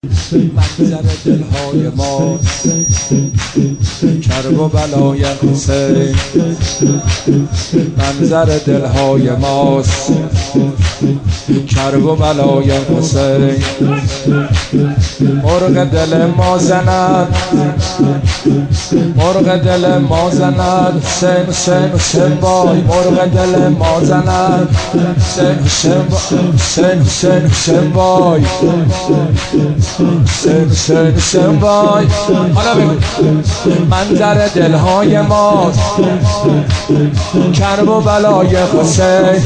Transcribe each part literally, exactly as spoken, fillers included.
منظر دلهای ما کرب و بلای حسین، منظر دلهای ماست کرب و بلای حسین. مرغ دل ما زند، مرغ دل ما زند حسین حسین حسین وای. مرغ دل ما زند حسین حسین حسین حسین حسین وای. حسین حسین حسین وای. حالا بگو منظر دلهای ماست کرب و بلای حسین.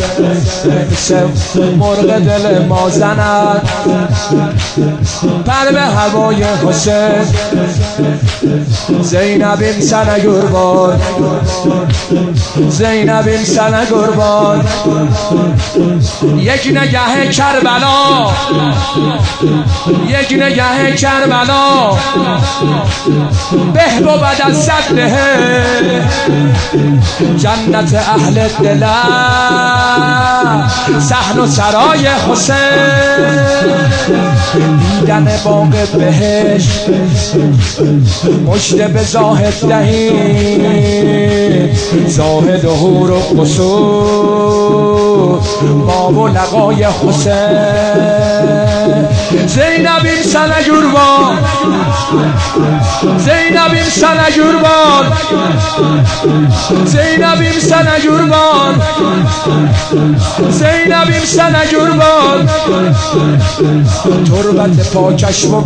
مرغ دل ما زند پر به هوای حسین. زینبیم سن قربان، زینبیم سن قربان. یک نگه کربلا، یک نگه کربلا به بود از صد دهه. جنت اهل دل صحن و سرای حسین. دیدن باغ بهشت مژده به زاهد دهید. زاهد و حور و قصور ما و لقای حسین. زینبیم سن قربان، زینبیم سن قربان، زینبیم سن قربان، زینبیم سن قربان. تربت پاکش بود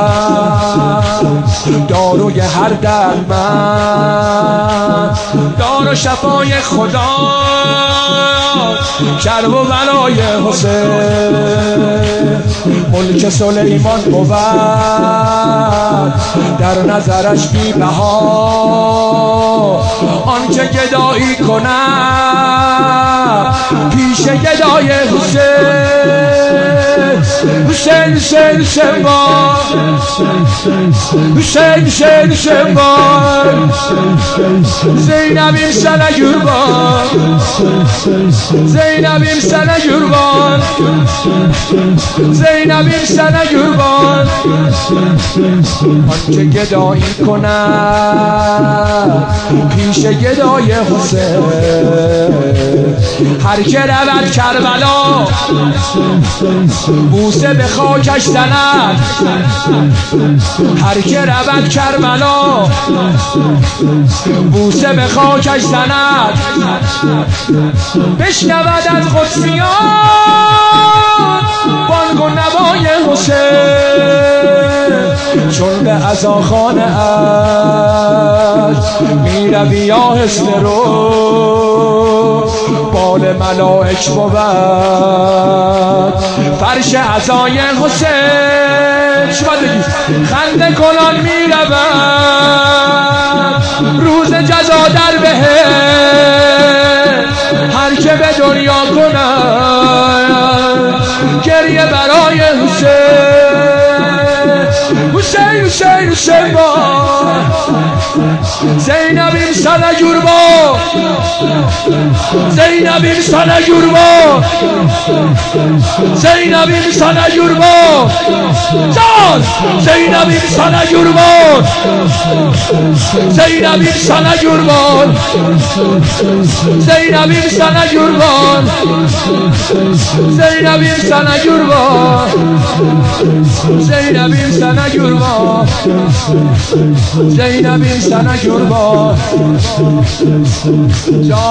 داروی هر دردمند، دارو شفای خدا کرب و بلای حسین. ملک سلیمان بود در نظرش بی بها. آنچه گدایی کند پیش گدای حسین. حسین حسین حسین وای، حسین حسین حسین وای. زینبیم سن قربان، زینبیم سن قربان، زینبیم سن قربان. آنچه گدایی کند پیش گدای حسین. هر که رود کربلا بوسه به خاکش زند. هر که رود کربلا بوسه به خاکش زند. بشنود از قدسیان بانگ و نوای حسین. چون به عزاخانه اش می روی یا حسن رو بال ملائک بود فرش عزای حسین. شما بگید خنده کنان می رود روز جزا در بهشت. هر که به دنیا کند گریه برای حسین. حسین حسین حسین وای. زینبیم سن قربان، زینبیم سن قربان، زینبیم سن قربان. جان زینبیم سن قربان، زینبیم سن قربان، زینبیم سن قربان، زینبیم سن قربان، زینبیم سن قربان، زینبیم سن قربان.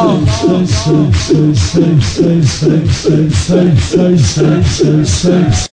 جان